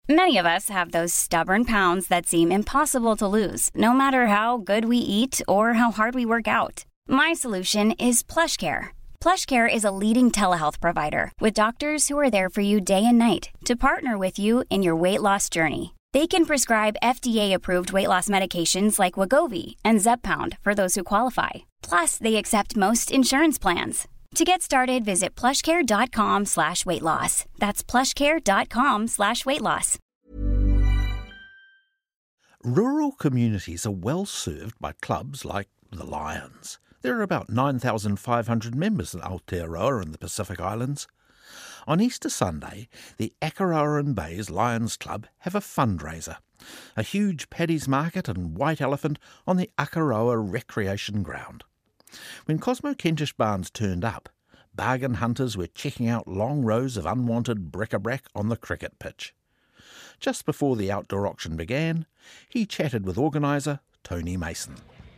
Many of us have those stubborn pounds that seem impossible to lose, no matter how good we eat or how hard we work out. My solution is PlushCare. PlushCare is a leading telehealth provider with doctors who are there for you day and night to partner with you in your weight loss journey. They can prescribe FDA-approved weight loss medications like Wegovy and Zepbound for those who qualify. Plus, they accept most insurance plans. To get started, visit plushcare.com/weightloss. That's plushcare.com/weightloss. Rural communities are well served by clubs like the Lions. There are about 9,500 members in Aotearoa and the Pacific Islands. On Easter Sunday, the Akaroa Bays Lions Club have a fundraiser, a huge paddy's market and white elephant on the Akaroa Recreation Ground. When Cosmo Kentish Barnes turned up, bargain hunters were checking out long rows of unwanted bric-a-brac on the cricket pitch. Just before the outdoor auction began, he chatted with organiser Tony Mason.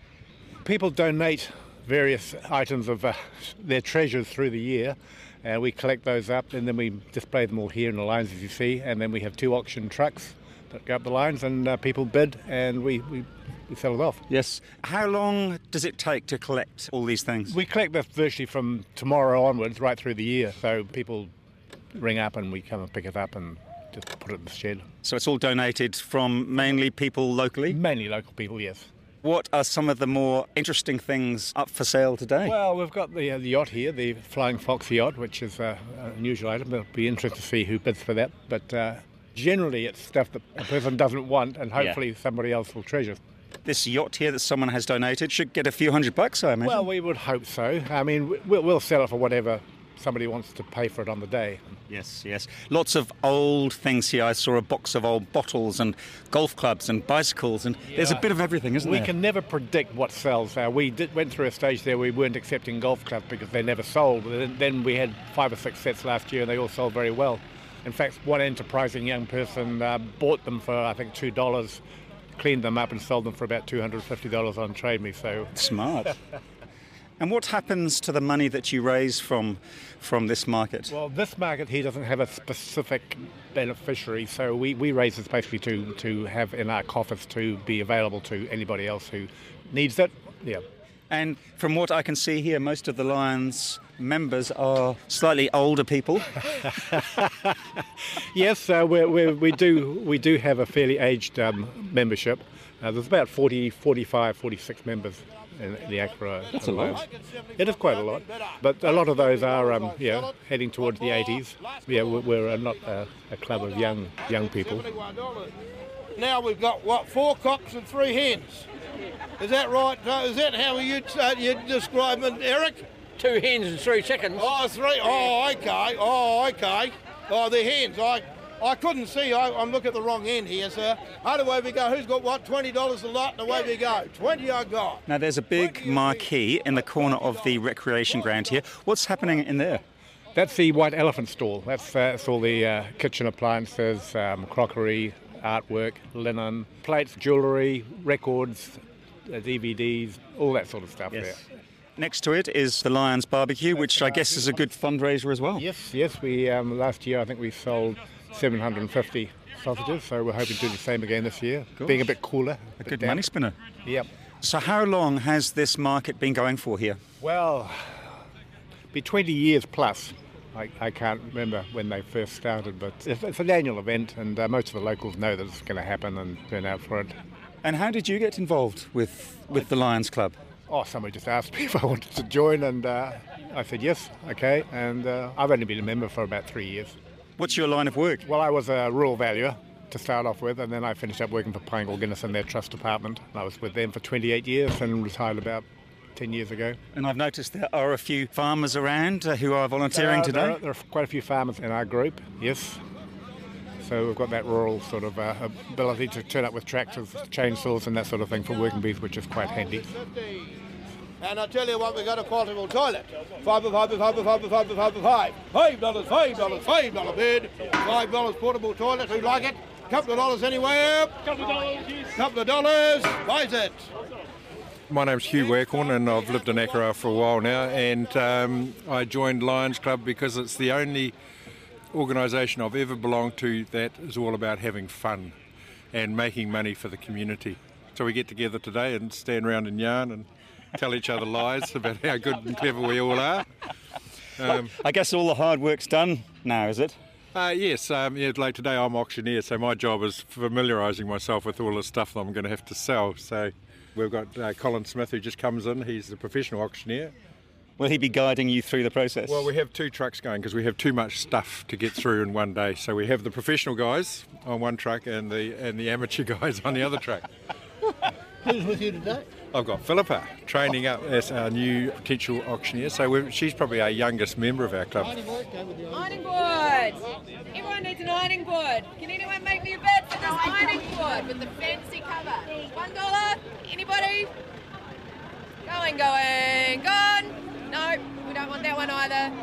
People donate various items of their treasures through the year, and we collect those up and then we display them all here in the lines, as you see, and then we have 2 auction trucks that go up the lines and people bid and we sell it off. Yes. How long does it take to collect all these things? We collect this virtually from tomorrow onwards, right through the year. So people ring up and we come and pick it up and just put it in the shed. So it's all donated from mainly people locally? Mainly local people, yes. What are some of the more interesting things up for sale today? Well, we've got the yacht here, the Flying Fox yacht, which is an unusual item. It'll be interesting to see who bids for that. But generally it's stuff that a person doesn't want and hopefully somebody else will treasure. This yacht here that someone has donated should get a few $100, I imagine. Well, we would hope so. I mean, we'll sell it for whatever somebody wants to pay for it on the day. Yes, yes. Lots of old things here. I saw a box of old bottles and golf clubs and bicycles, and there's a bit of everything, isn't there? We can never predict what sells. We went through a stage there where we weren't accepting golf clubs because they never sold. Then we had 5 or 6 sets last year and they all sold very well. In fact, one enterprising young person bought them for, I think, $2, cleaned them up and sold them for about $250 on Trade Me. So smart. And what happens to the money that you raise from this market? Well, this market here doesn't have a specific beneficiary, so we raise this basically to have in our coffers to be available to anybody else who needs it. Yeah. And from what I can see here, most of the Lions members are slightly older people. Yes, we do have a fairly aged membership. There's about 40, 45, 46 members in the Akaroa. That's a lot. It is quite a lot, but a lot of those are heading towards the 80s. Yeah, we're not a club of young people. Now we've got 4 cocks and 3 hens. Is that right? Is that how you'd describe it, Eric? 2 hens and 3 chickens. Oh, 3. Oh, okay. Oh, the hens. I couldn't see. I'm looking at the wrong end here, sir. Away we go. Who's got what? $20 a lot, and away we go. 20 I got. Now, there's a big marquee in the corner of the recreation ground here. What's happening in there? That's the White Elephant stall. That's all the kitchen appliances, crockery, artwork, linen, plates, jewellery, records, DVDs, all that sort of stuff there. Next to it is the Lions Barbecue, which I guess is a good fundraiser as well. Yes. We last year I think we sold 750 sausages, so we're hoping to do the same again this year. Gosh. Being a bit cooler. A good money spinner. Yep. So how long has this market been going for here? Well, be 20 years plus. I can't remember when they first started, but it's an annual event and most of the locals know that it's going to happen and turn out for it. And how did you get involved with the Lions Club? Oh, somebody just asked me if I wanted to join and I said yes, okay, and I've only been a member for about 3 years. What's your line of work? Well, I was a rural valuer to start off with, and then I finished up working for Pinegal Guinness in their trust department. I was with them for 28 years and retired about 10 years ago. And I've noticed there are a few farmers around who are volunteering today. There are quite a few farmers in our group, yes. So we've got that rural sort of ability to turn up with tractors, chainsaws and that sort of thing for working bees, which is quite handy. And I tell you what, we got a portable toilet. $5 bid. $5 portable toilet. Who like it? Couple of dollars anywhere. Couple of dollars. Buys it. My name's Hugh Waghorn and I've lived in Akaroa for a while now, and I joined Lions Club because it's the only organisation I've ever belonged to that is all about having fun and making money for the community. So we get together today and stand around and yarn and tell each other lies about how good and clever we all are. I guess all the hard work's done now, is it? Yes, like today I'm auctioneer, so my job is familiarising myself with all the stuff that I'm going to have to sell. So we've got Colin Smith who just comes in, he's the professional auctioneer. Will he be guiding you through the process? Well, we have 2 trucks going because we have too much stuff to get through in one day. So we have the professional guys on one truck and the amateur guys on the other truck. Who's with you today? I've got Philippa training up as our new potential auctioneer. So she's probably our youngest member of our club. Ironing board! Everyone needs an ironing board. Can anyone make me a bid for this ironing board with the fancy cover? $1? Anybody? Gone. No, we don't want that one either.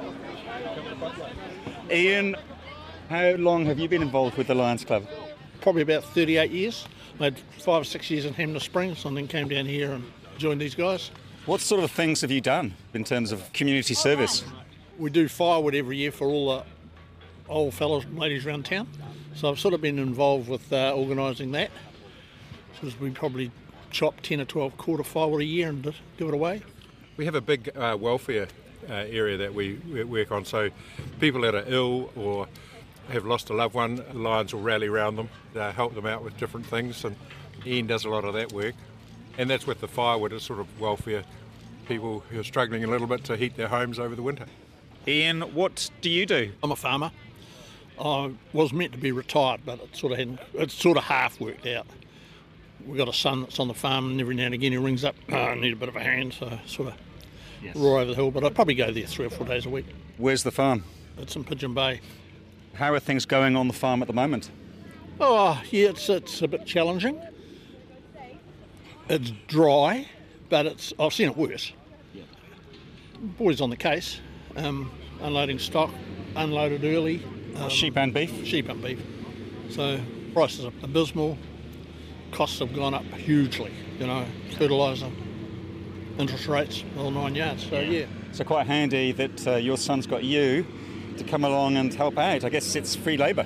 Ian, how long have you been involved with the Lions Club? Probably about 38 years. I had 5 or 6 years in Hamner Springs and then came down here and joined these guys. What sort of things have you done in terms of community service? We do firewood every year for all the old fellows and ladies around town. So I've sort of been involved with organising that. So we probably chop 10 or 12 quarter firewood a year and give it away. We have a big welfare area that we work on, so people that are ill or have lost a loved one, Lions will rally around them, help them out with different things, and Ian does a lot of that work. And that's with the firewood, it's sort of welfare, people who are struggling a little bit to heat their homes over the winter. Ian, what do you do? I'm a farmer. I was meant to be retired, but it's sort of half worked out. We've got a son that's on the farm, and every now and again he rings up, I need a bit of a hand, so sort of roar over the hill, but I probably go there 3 or 4 days a week. Where's the farm? It's in Pigeon Bay. How are things going on the farm at the moment? Oh, yeah, it's a bit challenging. It's dry, but I've seen it worse. Boys on the case, unloading stock, unloaded early. Sheep and beef? Sheep and beef. So prices are abysmal. Costs have gone up hugely, fertiliser, interest rates, all 9 yards. So, yeah. So quite handy that your son's got you to come along and help out. I guess it's free labour.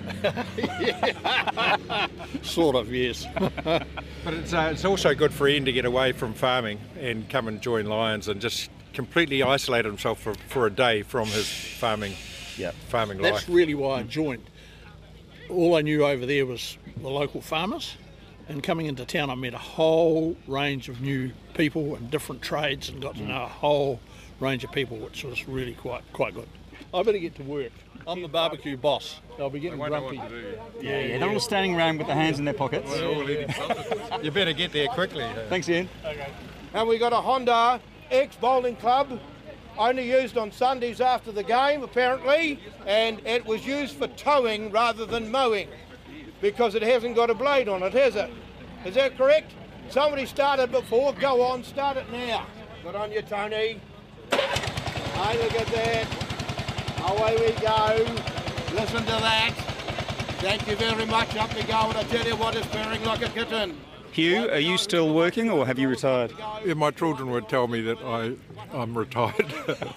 Sort of, yes. But it's also good for Ian to get away from farming and come and join Lions and just completely isolate himself for a day from his farming life. That's really why I joined. All I knew over there was the local farmers, and coming into town I met a whole range of new people and different trades and got to know a whole range of people, which was really quite good. I better get to work. I'm the barbecue boss. I'll be getting grumpy. Yeah, they're all standing around with their hands in their pockets. You better get there quickly. Thanks, Ian. Okay. And we got a Honda X bowling club, only used on Sundays after the game apparently, and it was used for towing rather than mowing because it hasn't got a blade on it, has it? Is that correct? Somebody started before, go on, start it now. Good on you, Tony. Hey, look at that. Away we go. Listen to that. Thank you very much. Up we go, and I tell you what, it's purring like a kitten. Hugh, are you still working or have you retired? Yeah, my children would tell me that I'm retired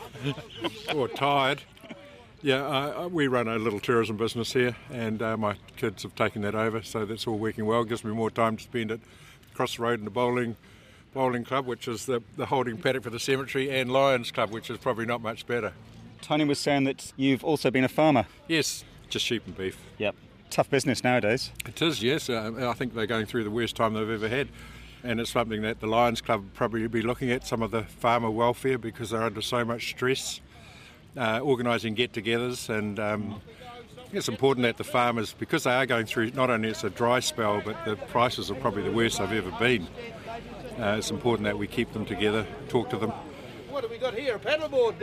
or tired. Yeah, we run a little tourism business here, and my kids have taken that over, so that's all working well. It gives me more time to spend it across the road in the bowling club, which is the holding paddock for the cemetery, and Lions Club, which is probably not much better. Tony was saying that you've also been a farmer. Yes, just sheep and beef. Yep. Tough business nowadays. It is, yes. I think they're going through the worst time they've ever had. And it's something that the Lions Club will probably be looking at, some of the farmer welfare, because they're under so much stress, organising get-togethers. And I think it's important that the farmers, because they are going through, not only it's a dry spell, but the prices are probably the worst they've ever been. It's important that we keep them together, talk to them. What have we got here? A paddleboard.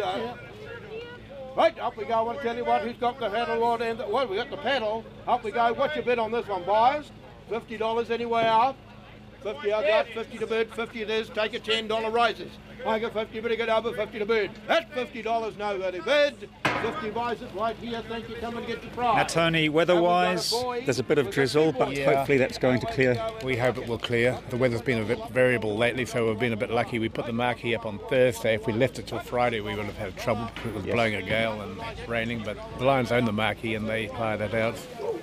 Right, up we go. I want to tell you what, who's got the paddleboard and we got the paddle. Up we go. What's your bid on this one, buyers? $50 anyway up. 50 I got, 50 to bid, 50 it is, take a $10 raises. I got 50, but I get over 50 to bid. That's $50, nobody bid. 50 buys it right here, thank you, come and get your prize. Now, Tony, weather-wise, there's a bit of drizzle, but hopefully that's going to clear. We hope it will clear. The weather's been a bit variable lately, so we've been a bit lucky. We put the marquee up on Thursday. If we left it till Friday, we would have had trouble because it was blowing a gale and raining, but the Lions own the marquee and they hire that out.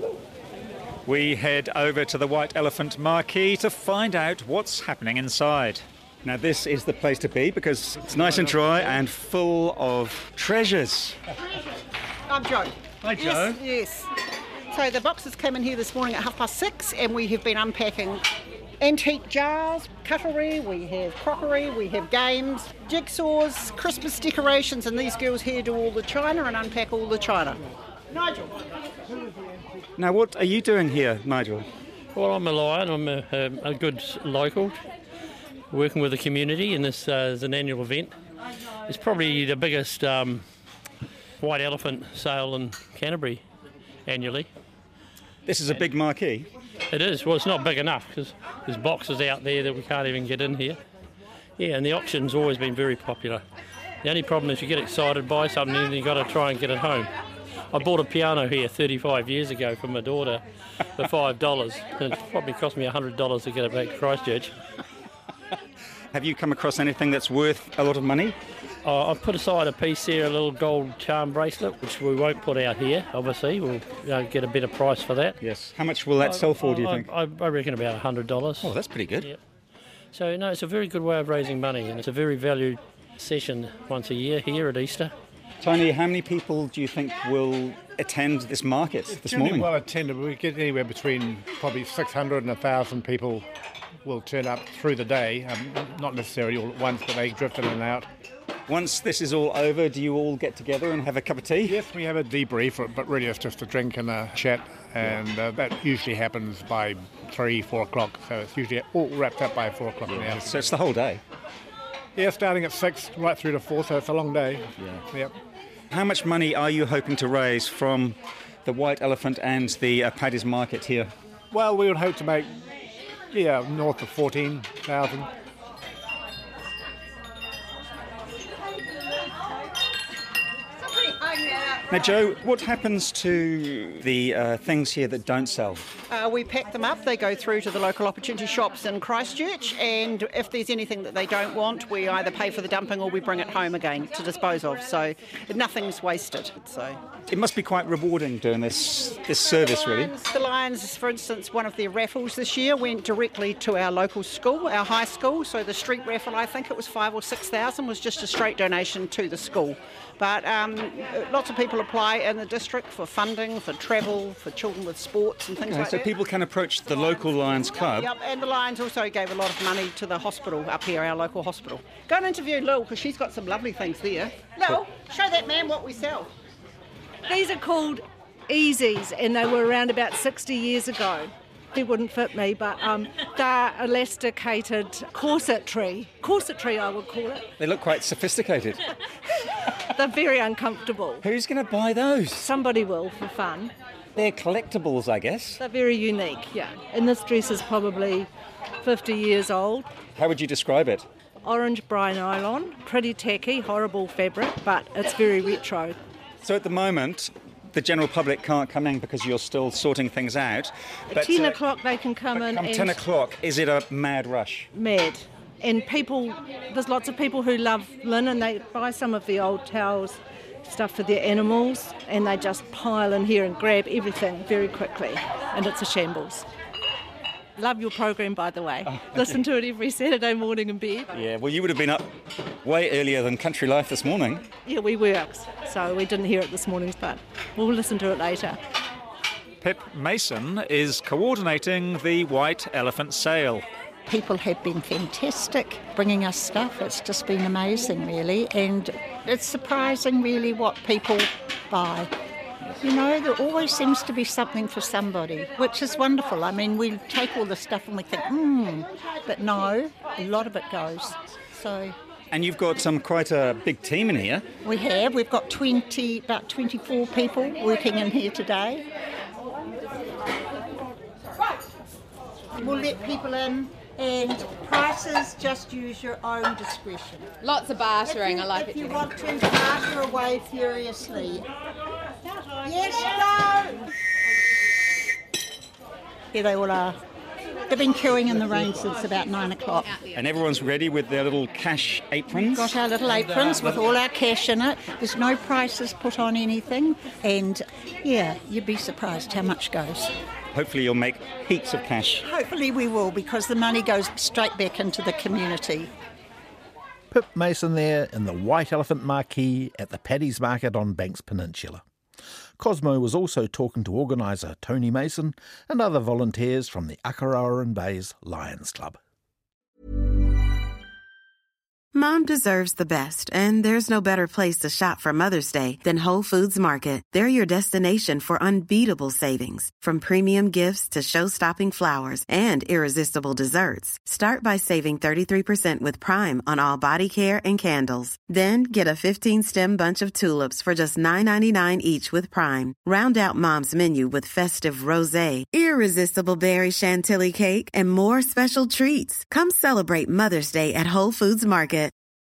We head over to the White Elephant marquee to find out what's happening inside. Now, this is the place to be because it's nice and dry and full of treasures. I'm Jo. Hi, Jo. Yes. So the boxes came in here this morning at 6:30 and we have been unpacking antique jars, cutlery, we have crockery, we have games, jigsaws, Christmas decorations, and these girls here do all the china and unpack all the china. Nigel. Now, what are you doing here, Nigel? Well, I'm a Lion. I'm a good local, working with the community, and this is an annual event. It's probably the biggest white elephant sale in Canterbury annually. This is a big marquee. It is. Well, it's not big enough because there's boxes out there that we can't even get in here. Yeah, and the auction's always been very popular. The only problem is you get excited by something and you've got to try and get it home. I bought a piano here 35 years ago for my daughter for $5, and it probably cost me $100 to get it back to Christchurch. Have you come across anything that's worth a lot of money? I've put aside a piece here, a little gold charm bracelet, which we won't put out here, obviously. We'll get a better price for that. Yes. How much will that sell for, do you think? I reckon about $100. Oh, that's pretty good. Yep. So, no, it's a very good way of raising money, and it's a very valued session once a year here at Easter. Tony, how many people do you think will attend this market this morning? Well attended. We get anywhere between probably 600 and 1,000 people will turn up through the day. Not necessarily all at once, but they drift in and out. Once this is all over, do you all get together and have a cup of tea? Yes, we have a debrief, but really it's just a drink and a chat, and that usually happens by 3, 4 o'clock, so it's usually all wrapped up by 4 o'clock in the afternoon. So it's the whole day? Yeah, starting at 6 right through to 4, so it's a long day. Yeah. Yep. How much money are you hoping to raise from the White Elephant and the Paddy's Market here? Well, we would hope to make, north of 14,000. Now, Jo, what happens to the things here that don't sell? We pack them up, they go through to the local opportunity shops in Christchurch, and if there's anything that they don't want, we either pay for the dumping or we bring it home again to dispose of, so nothing's wasted. So it must be quite rewarding doing this service, really. The Lions, for instance, one of their raffles this year went directly to our local school, our high school, so the street raffle, I think it was 5,000 or 6,000, was just a straight donation to the school. But lots of people apply in the district for funding, for travel, for children with sports and things like that. So people can approach the local Lions Club. Yep, and the Lions also gave a lot of money to the hospital up here, our local hospital. Go and interview Lil, because she's got some lovely things there. Lil, show that man what we sell. These are called Easies, and they were around about 60 years ago. They wouldn't fit me, but they're elasticated corsetry, I would call it. They look quite sophisticated. They're very uncomfortable. Who's going to buy those? Somebody will, for fun. They're collectibles, I guess. They're very unique, yeah. And this dress is probably 50 years old. How would you describe it? Orange brine nylon, pretty tacky, horrible fabric, but it's very retro. So at the moment, the general public can't come in because you're still sorting things out. At 10 o'clock they can come in. Come 10 o'clock, is it a mad rush? Mad. And there's lots of people who love linen. They buy some of the old towels, stuff for their animals, and they just pile in here and grab everything very quickly. And it's a shambles. Love your program, by the way. Listen to it every Saturday morning in bed. Yeah, well, you would have been up way earlier than Country Life this morning. Yeah, we worked, so we didn't hear it this morning, but we'll listen to it later. Pip Mason is coordinating the White Elephant sale. People have been fantastic bringing us stuff. It's just been amazing, really, and it's surprising, really, what people buy. You know, there always seems to be something for somebody, which is wonderful. I mean, we take all the stuff and we think, but no, a lot of it goes. So. And you've got quite a big team in here. We've got about 24 people working in here today. We'll let people in And prices, just use your own discretion. Lots of bartering, I like it. If you want to, barter away furiously. Yes, no! Here they all are. They've been queuing in the rain since about 9 o'clock. And everyone's ready with their little cash aprons? We've got our little aprons with all our cash in it. There's no prices put on anything. And, yeah, you'd be surprised how much goes. Hopefully you'll make heaps of cash. Hopefully we will, because the money goes straight back into the community. Pip Mason there in the White Elephant Marquee at the Paddy's Market on Banks Peninsula. Cosmo was also talking to organiser Tony Mason and other volunteers from the Akaroa Bays Lions Club. Mom deserves the best, and there's no better place to shop for Mother's Day than Whole Foods Market. They're your destination for unbeatable savings, from premium gifts to show-stopping flowers and irresistible desserts. Start by saving 33% with Prime on all body care and candles. Then get a 15-stem bunch of tulips for just $9.99 each with Prime. Round out Mom's menu with festive rosé, irresistible berry chantilly cake, and more special treats. Come celebrate Mother's Day at Whole Foods Market.